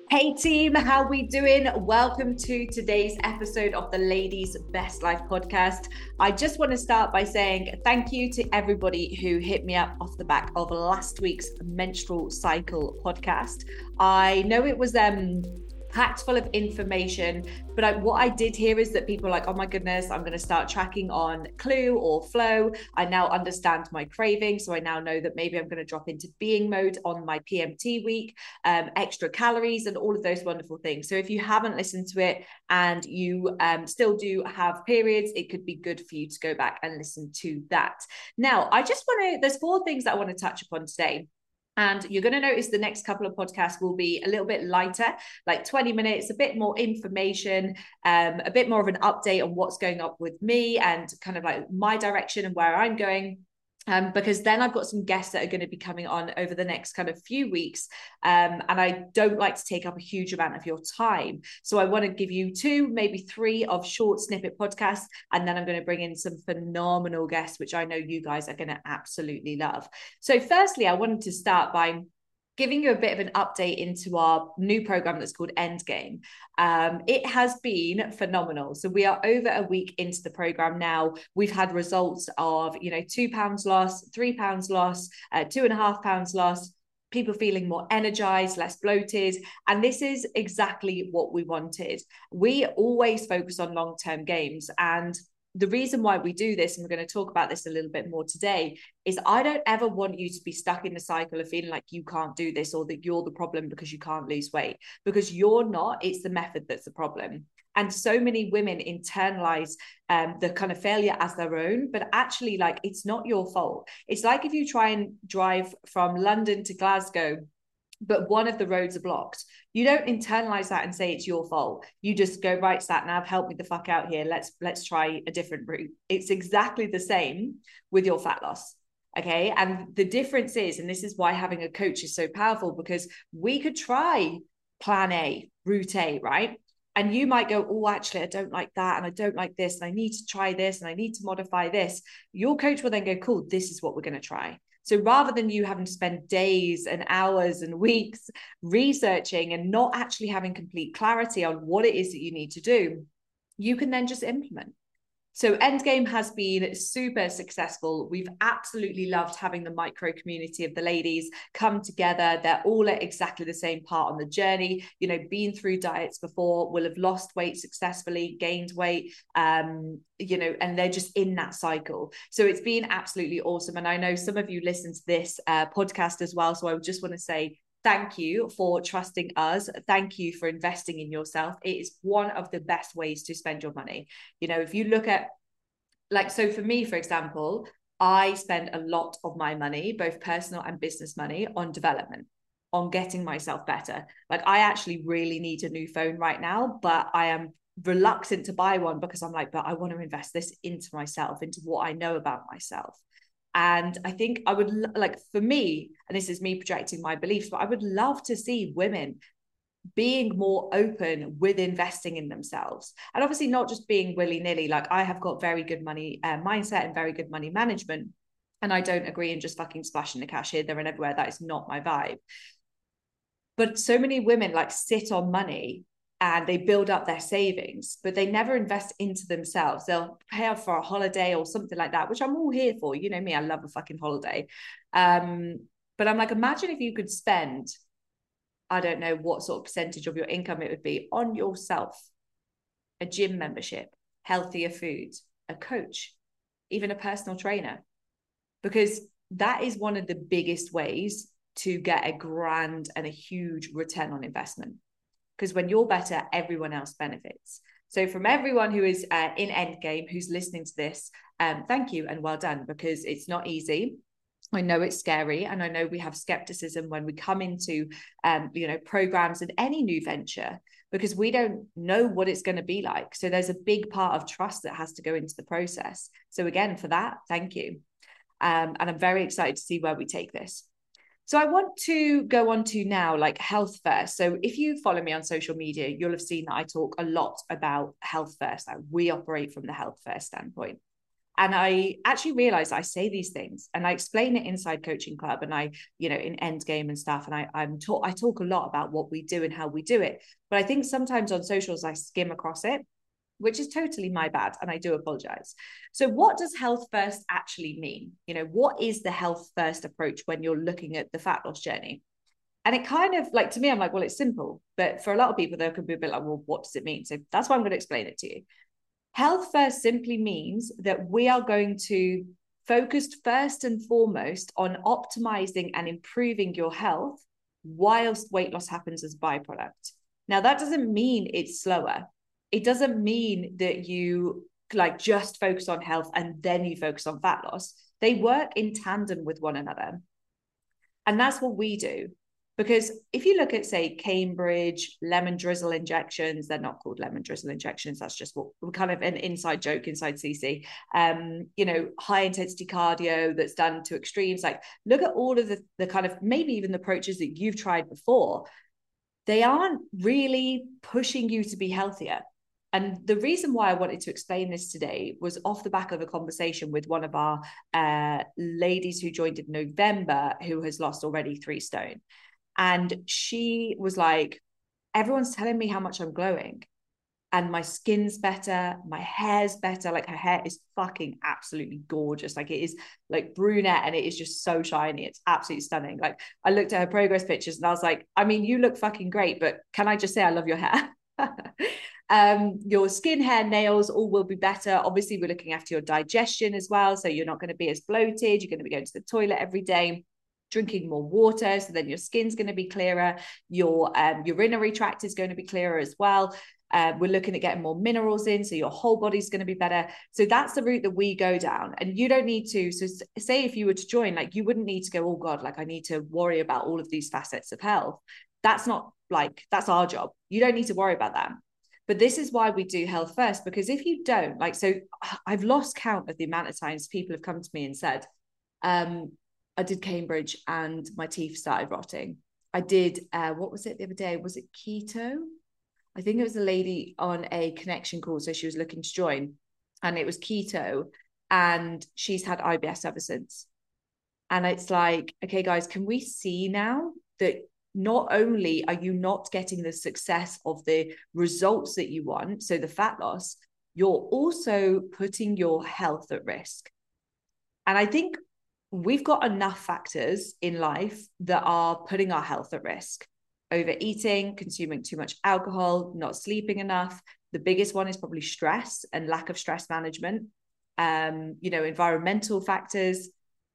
Hey team, how we doing? Welcome to today's episode of the Ladies Best Life podcast. I just want to start by saying thank you to everybody who hit me up off the back of last week's menstrual cycle podcast. I know it was packed full of information, but what I did hear is that people are like, oh my goodness, I'm going to start tracking on Clue or Flow. I now understand my craving, so I now know that maybe I'm going to drop into being mode on my PMT week, extra calories and all of those wonderful things. So if you haven't listened to it and you still do have periods, it could be good for you to go back and listen to that. Now, I just want to, there's 4 things that I want to touch upon today. And you're going to notice the next couple of podcasts will be a little bit lighter, like 20 minutes, a bit more information, a bit more of an update on what's going on with me and kind of like my direction and where I'm going. Because then I've got some guests that are going to be coming on over the next kind of few weeks. And I don't like to take up a huge amount of your time. So I want to give you 2, maybe 3 of short snippet podcasts. And then I'm going to bring in some phenomenal guests, which I know you guys are going to absolutely love. So firstly, I wanted to start by giving you a bit of an update into our new program that's called Endgame. It has been phenomenal. So we are over a week into the program now. We've had results of, £2 loss, £3 loss, 2.5 pounds loss, people feeling more energized, less bloated. And this is exactly what we wanted. We always focus on long-term gains, and the reason why we do this, and we're going to talk about this a little bit more today, is I don't ever want you to be stuck in the cycle of feeling like you can't do this or that you're the problem because you can't lose weight, because you're not. It's the method that's the problem. And so many women internalize the kind of failure as their own, but actually, like, it's not your fault. It's like if you try and drive from London to Glasgow, but one of the roads are blocked. You don't internalize that and say it's your fault. You just go, right, sat nav, help me the fuck out here. Let's try a different route. It's exactly the same with your fat loss. Okay. And the difference is, and this is why having a coach is so powerful, because we could try plan A, route A, right? And you might go, oh, actually, I don't like that. And I don't like this. And I need to try this. And I need to modify this. Your coach will then go, cool, this is what we're going to try. So rather than you having to spend days and hours and weeks researching and not actually having complete clarity on what it is that you need to do, you can then just implement. So Endgame has been super successful. We've absolutely loved having the micro community of the ladies come together. They're all at exactly the same part on the journey, been through diets before, will have lost weight successfully, gained weight, and they're just in that cycle. So it's been absolutely awesome. And I know some of you listen to this podcast as well. So I just want to say, thank you for trusting us. Thank you for investing in yourself. It is one of the best ways to spend your money. If you look at, so for me, for example, I spend a lot of my money, both personal and business money, on development, on getting myself better. Like, I actually really need a new phone right now, but I am reluctant to buy one because I'm like, but I want to invest this into myself, into what I know about myself. And I think I would for me, and this is me projecting my beliefs, but I would love to see women being more open with investing in themselves. And obviously not just being willy-nilly. Like, I have got very good money mindset and very good money management. And I don't agree in just fucking splashing the cash here, there, and everywhere. That is not my vibe. But so many women sit on money and they build up their savings, but they never invest into themselves. They'll pay off for a holiday or something like that, which I'm all here for. You know me, I love a fucking holiday. But I'm like, imagine if you could spend, I don't know what sort of percentage of your income it would be, on yourself, a gym membership, healthier food, a coach, even a personal trainer, because that is one of the biggest ways to get a grand and a huge return on investment. Because when you're better, everyone else benefits. So from everyone who is in Endgame, who's listening to this, thank you and well done, because it's not easy. I know it's scary, and I know we have skepticism when we come into, programs and any new venture, because we don't know what it's going to be like. So there's a big part of trust that has to go into the process. So again, for that, thank you. And I'm very excited to see where we take this. So I want to go on to now, health first. So if you follow me on social media, you'll have seen that I talk a lot about health first. We operate from the health first standpoint. And I actually realized I say these things and I explain it inside Coaching Club and I, in Endgame and stuff. And I talk a lot about what we do and how we do it. But I think sometimes on socials, I skim across it, which is totally my bad. And I do apologize. So what does health first actually mean? What is the health first approach when you're looking at the fat loss journey? And it kind of like, to me, I'm like, well, it's simple. But for a lot of people, there could be a bit like, well, what does it mean? So that's why I'm going to explain it to you. Health first simply means that we are going to focus first and foremost on optimizing and improving your health whilst weight loss happens as a byproduct. Now, that doesn't mean it's slower. It doesn't mean that you like just focus on health and then you focus on fat loss. They work in tandem with one another. And that's what we do. Because if you look at, say, Cambridge lemon drizzle injections, they're not called lemon drizzle injections. That's just what we're kind of an inside joke inside CC. High intensity cardio that's done to extremes. Like, look at all of the kind of maybe even the approaches that you've tried before. They aren't really pushing you to be healthier. And the reason why I wanted to explain this today was off the back of a conversation with one of our ladies who joined in November, who has lost already 3 stone. And she was like, everyone's telling me how much I'm glowing and my skin's better, my hair's better. Like, her hair is fucking absolutely gorgeous. Like, it is like brunette and it is just so shiny. It's absolutely stunning. Like, I looked at her progress pictures and I was like, I mean, you look fucking great, but can I just say I love your hair? Your skin, hair, nails all will be better. Obviously, we're looking after your digestion as well. So you're not going to be as bloated. You're going to be going to the toilet every day, drinking more water, so then your skin's going to be clearer. Your urinary tract is going to be clearer as well. We're looking at getting more minerals in, so your whole body's going to be better. So that's the route that we go down. And you don't need to, so say if you were to join, like, you wouldn't need to go, oh God, like I need to worry about all of these facets of health. That's not like, that's our job. You don't need to worry about that. But this is why we do health first, because if you don't, like, so I've lost count of the amount of times people have come to me and said, I did Cambridge and my teeth started rotting. I did, what was it the other day? Was it keto? I think it was a lady on a connection call. So she was looking to join and it was keto and she's had IBS ever since. And it's like, okay, guys, can we see now that not only are you not getting the success of the results that you want, so the fat loss, you're also putting your health at risk. And I think we've got enough factors in life that are putting our health at risk. Overeating, consuming too much alcohol, not sleeping enough. The biggest one is probably stress and lack of stress management, environmental factors.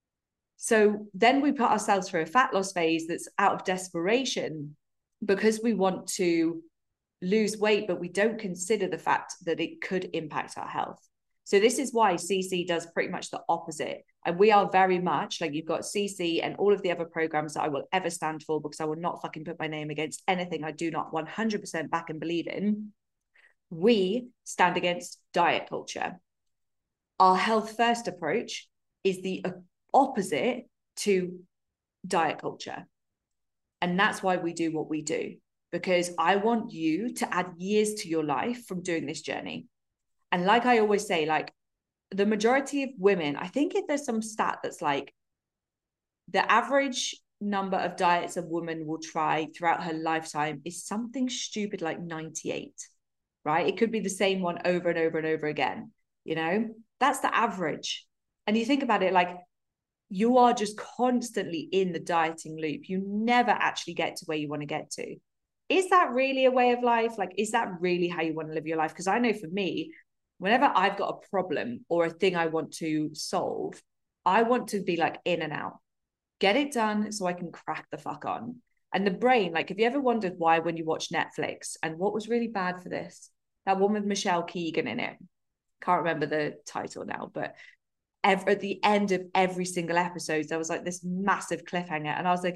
So then we put ourselves through a fat loss phase that's out of desperation because we want to lose weight, but we don't consider the fact that it could impact our health. So this is why CC does pretty much the opposite. And we are very much like, you've got CC and all of the other programs that I will ever stand for, because I will not fucking put my name against anything I do not 100% back and believe in. We stand against diet culture. Our health first approach is the opposite to diet culture. And that's why we do what we do, because I want you to add years to your life from doing this journey. And like I always say, like, the majority of women, I think if there's some stat that's like the average number of diets a woman will try throughout her lifetime is something stupid like 98, right? It could be the same one over and over and over again. That's the average. And you think about it, like, you are just constantly in the dieting loop. You never actually get to where you want to get to. Is that really a way of life? Like, is that really how you want to live your life? Because I know for me, whenever I've got a problem or a thing I want to solve, I want to be like in and out, get it done so I can crack the fuck on. And the brain, like, have you ever wondered why when you watch Netflix, and what was really bad for this? That one with Michelle Keegan in it. Can't remember the title now, but at the end of every single episode, there was like this massive cliffhanger. And I was like,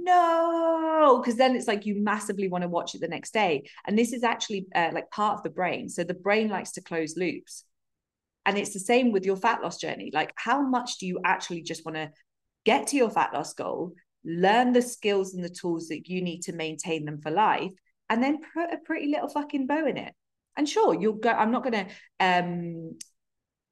no, because then it's like you massively want to watch it the next day. And this is actually like part of the brain. So the brain likes to close loops. And it's the same with your fat loss journey. Like, how much do you actually just want to get to your fat loss goal, learn the skills and the tools that you need to maintain them for life, and then put a pretty little fucking bow in it? And sure, you'll go, I'm not going to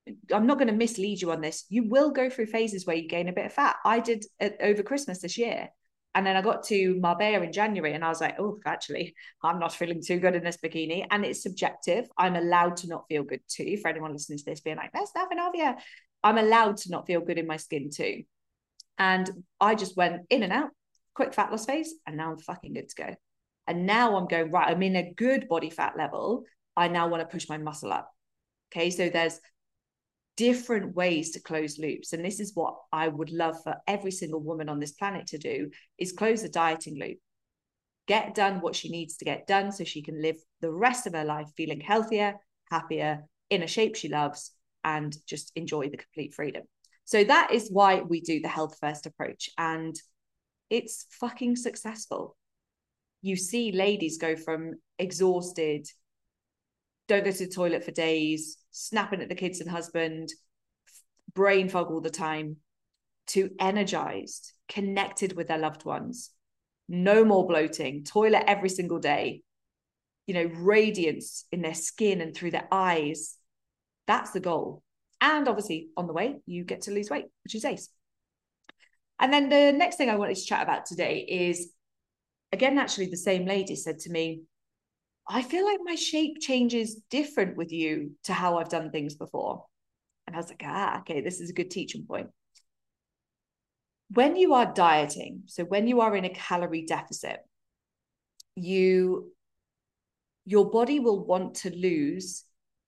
I'm not going to mislead you on this. You will go through phases where you gain a bit of fat. I did over Christmas this year. And then I got to Marbella in January and I was like, oh, actually, I'm not feeling too good in this bikini. And it's subjective. I'm allowed to not feel good too. For anyone listening to this being like, there's nothing of you. I'm allowed to not feel good in my skin too. And I just went in and out, quick fat loss phase. And now I'm fucking good to go. And now I'm going, right, I'm in a good body fat level. I now want to push my muscle up. Okay. So there's different ways to close loops. And this is what I would love for every single woman on this planet to do, is close the dieting loop. Get done what she needs to get done so she can live the rest of her life feeling healthier, happier, in a shape she loves, and just enjoy the complete freedom. So that is why we do the health first approach. And it's fucking successful. You see ladies go from exhausted, don't go to the toilet for days, snapping at the kids and husband, brain fog all the time, to energized, connected with their loved ones, no more bloating, toilet every single day, radiance in their skin and through their eyes. That's the goal. And obviously on the way, you get to lose weight, which is ace. And then the next thing I wanted to chat about today is, again, actually the same lady said to me, I feel like my shape changes different with you to how I've done things before. And I was like, okay, this is a good teaching point. When you are dieting, so when you are in a calorie deficit, your body will want to lose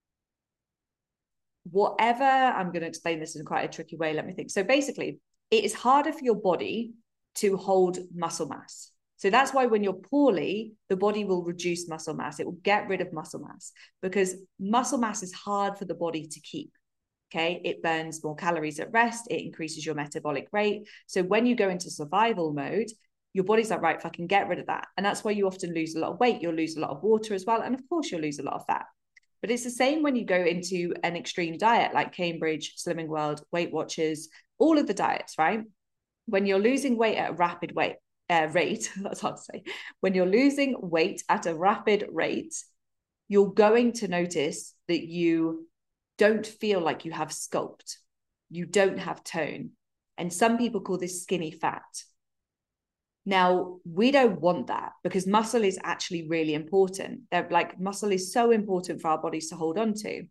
whatever, I'm going to explain this in quite a tricky way. Let me think. So basically, it is harder for your body to hold muscle mass. So that's why when you're poorly, the body will reduce muscle mass. It will get rid of muscle mass because muscle mass is hard for the body to keep. Okay. It burns more calories at rest. It increases your metabolic rate. So when you go into survival mode, your body's like, right, fucking get rid of that. And that's why you often lose a lot of weight. You'll lose a lot of water as well. And of course you'll lose a lot of fat. But it's the same when you go into an extreme diet like Cambridge, Slimming World, Weight Watchers, all of the diets, right? When you're losing weight at a rapid rate, that's hard to say. When you're losing weight at a rapid rate, you're going to notice that you don't feel like you have sculpt. You don't have tone. And some people call this skinny fat. Now, we don't want that because muscle is actually really important. Muscle is so important for our bodies to hold on to.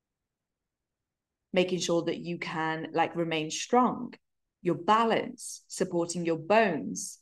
Making sure that you can remain strong, your balance, supporting your bones.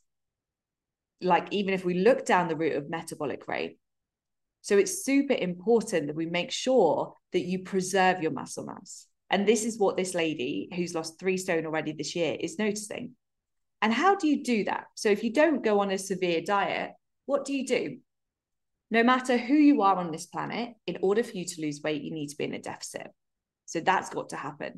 Even if we look down the route of metabolic rate. So it's super important that we make sure that you preserve your muscle mass. And this is what this lady who's lost 3 stone already this year is noticing. And how do you do that? So if you don't go on a severe diet, what do? No matter who you are on this planet, in order for you to lose weight, you need to be in a deficit. So that's got to happen.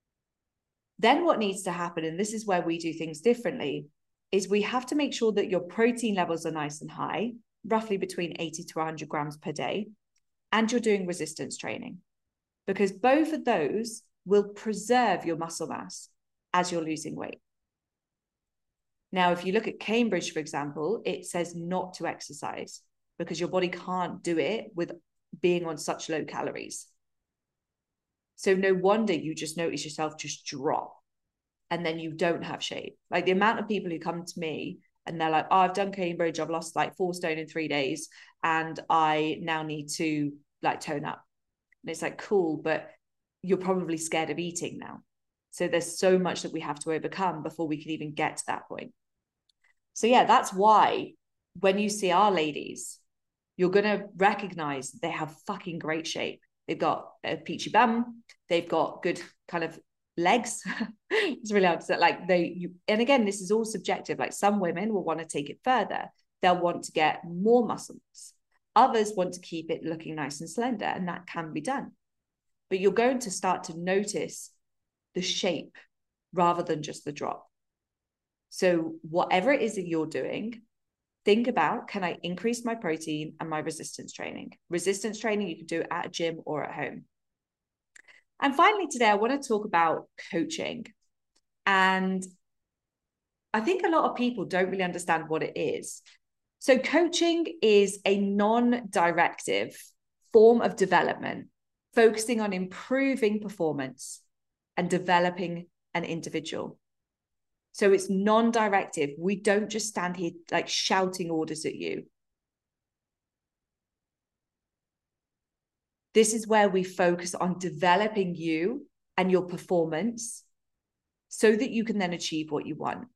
Then what needs to happen, and this is where we do things differently, is we have to make sure that your protein levels are nice and high, roughly between 80 to 100 grams per day, and you're doing resistance training, because both of those will preserve your muscle mass as you're losing weight. Now, if you look at Cambridge, for example, it says not to exercise because your body can't do it with being on such low calories. So no wonder you just notice yourself just drop and then you don't have shape. The amount of people who come to me and they're like, oh, I've done Cambridge, I've lost 4 stone in 3 days and I now need to tone up. And it's cool, but you're probably scared of eating now. So there's so much that we have to overcome before we can even get to that point. So yeah, that's why when you see our ladies, you're going to recognize they have fucking great shape. They've got a peachy bum. They've got good kind of legs. It's really hard to say. And again, this is all subjective. Some women will want to take it further. They'll want to get more muscles. Others want to keep it looking nice and slender, and that can be done. But you're going to start to notice the shape rather than just the drop. So whatever it is that you're doing, think about, can I increase my protein and my resistance training? Resistance training, you can do it at a gym or at home. And finally, today, I want to talk about coaching. And I think a lot of people don't really understand what it is. So coaching is a non-directive form of development focusing on improving performance and developing an individual. So it's non-directive. We don't just stand here like shouting orders at you. This is where we focus on developing you and your performance so that you can then achieve what you want.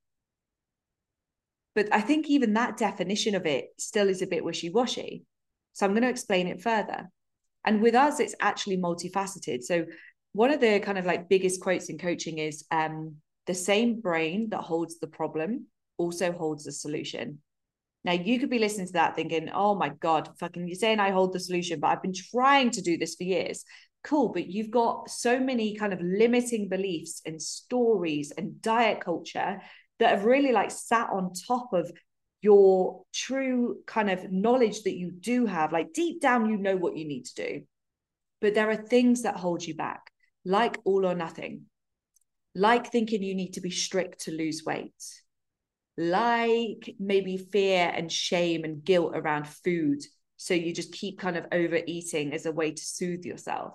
But I think even that definition of it still is a bit wishy-washy. So I'm going to explain it further. And with us, it's actually multifaceted. So one of the kind of like biggest quotes in coaching is the same brain that holds the problem also holds the solution. Now, you could be listening to that thinking, oh my God, fucking you're saying I hold the solution, but I've been trying to do this for years. Cool, but you've got so many kind of limiting beliefs and stories and diet culture that have really like sat on top of your true kind of knowledge that you do have. Like deep down, you know what you need to do. But there are things that hold you back, like all or nothing, like thinking you need to be strict to lose weight, like maybe fear and shame and guilt around food. So you just keep kind of overeating as a way to soothe yourself.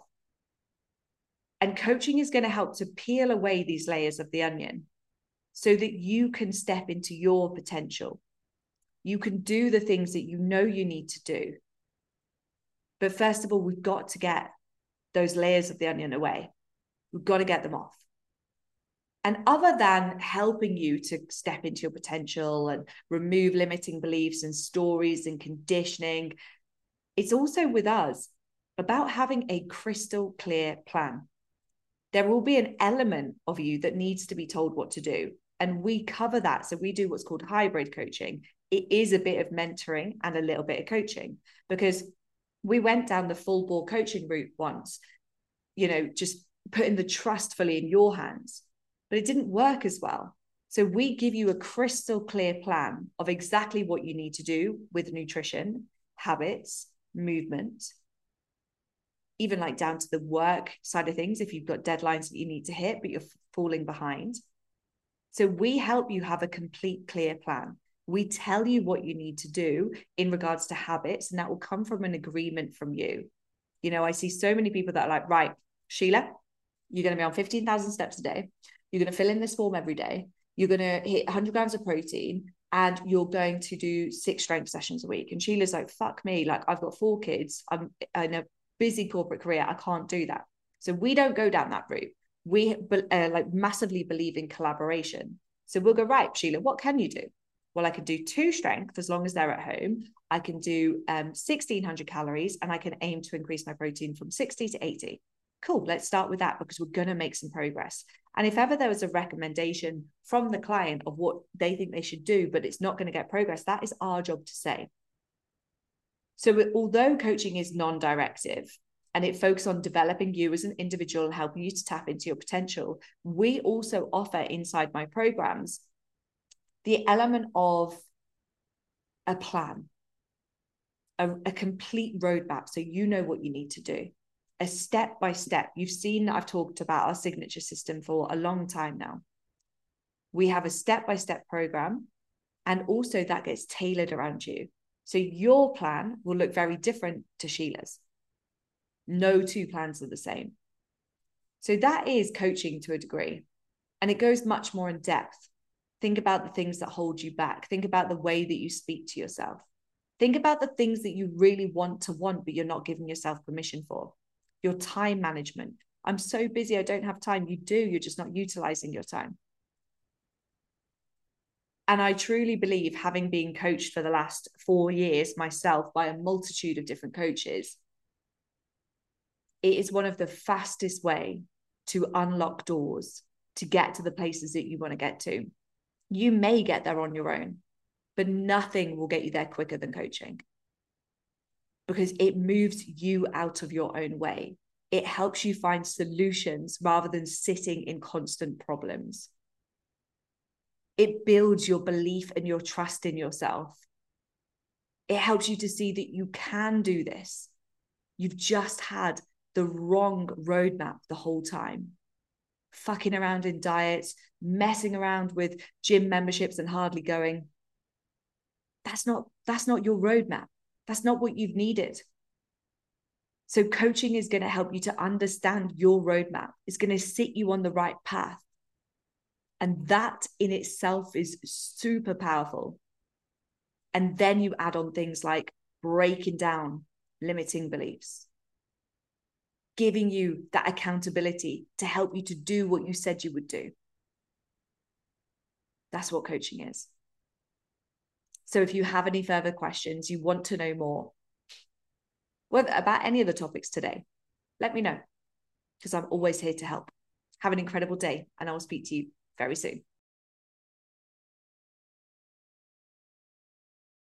And coaching is going to help to peel away these layers of the onion so that you can step into your potential. You can do the things that you know you need to do. But first of all, we've got to get those layers of the onion away. We've got to get them off. And other than helping you to step into your potential and remove limiting beliefs and stories and conditioning, it's also with us about having a crystal clear plan. There will be an element of you that needs to be told what to do. And we cover that. So we do what's called hybrid coaching. It is a bit of mentoring and a little bit of coaching, because we went down the full bore coaching route once, just putting the trust fully in your hands, but it didn't work as well. So we give you a crystal clear plan of exactly what you need to do with nutrition, habits, movement, even like down to the work side of things. If you've got deadlines that you need to hit, but you're falling behind. So we help you have a complete clear plan. We tell you what you need to do in regards to habits, and that will come from an agreement from you. I see so many people that are like, right, Sheila, you're going to be on 15,000 steps a day. You're going to fill in this form every day. You're going to hit 100 grams of protein, and you're going to do 6 strength sessions a week. And Sheila's like, fuck me. Like, I've got 4 kids. I'm in a busy corporate career. I can't do that. So we don't go down that route. We massively believe in collaboration. So we'll go, right, Sheila, what can you do? Well, I can do 2 strength as long as they're at home. I can do 1,600 calories, and I can aim to increase my protein from 60 to 80. Cool, let's start with that, because we're going to make some progress. And if ever there was a recommendation from the client of what they think they should do, but it's not going to get progress, that is our job to say. So although coaching is non-directive and it focuses on developing you as an individual and helping you to tap into your potential, we also offer inside my programs the element of a plan, a complete roadmap, so you know what you need to do, a step-by-step. You've seen I've talked about our signature system for a long time now. We have a step-by-step program, and also that gets tailored around you. So your plan will look very different to Sheila's. No 2 plans are the same. So that is coaching to a degree, and it goes much more in depth. Think about the things that hold you back. Think about the way that you speak to yourself. Think about the things that you really want, but you're not giving yourself permission for. Your time management. I'm so busy, I don't have time. You do, you're just not utilizing your time. And I truly believe, having been coached for the last 4 years myself by a multitude of different coaches, it is one of the fastest way to unlock doors to get to the places that you want to get to. You may get there on your own, but nothing will get you there quicker than coaching, because it moves you out of your own way. It helps you find solutions rather than sitting in constant problems. It builds your belief and your trust in yourself. It helps you to see that you can do this. You've just had the wrong roadmap the whole time. Fucking around in diets, messing around with gym memberships and hardly going. That's not your roadmap. That's not what you've needed. So coaching is going to help you to understand your roadmap. It's going to sit you on the right path. And that in itself is super powerful. And then you add on things like breaking down limiting beliefs, giving you that accountability to help you to do what you said you would do. That's what coaching is. So if you have any further questions, you want to know more about any of the topics today, let me know, because I'm always here to help. Have an incredible day, and I will speak to you very soon.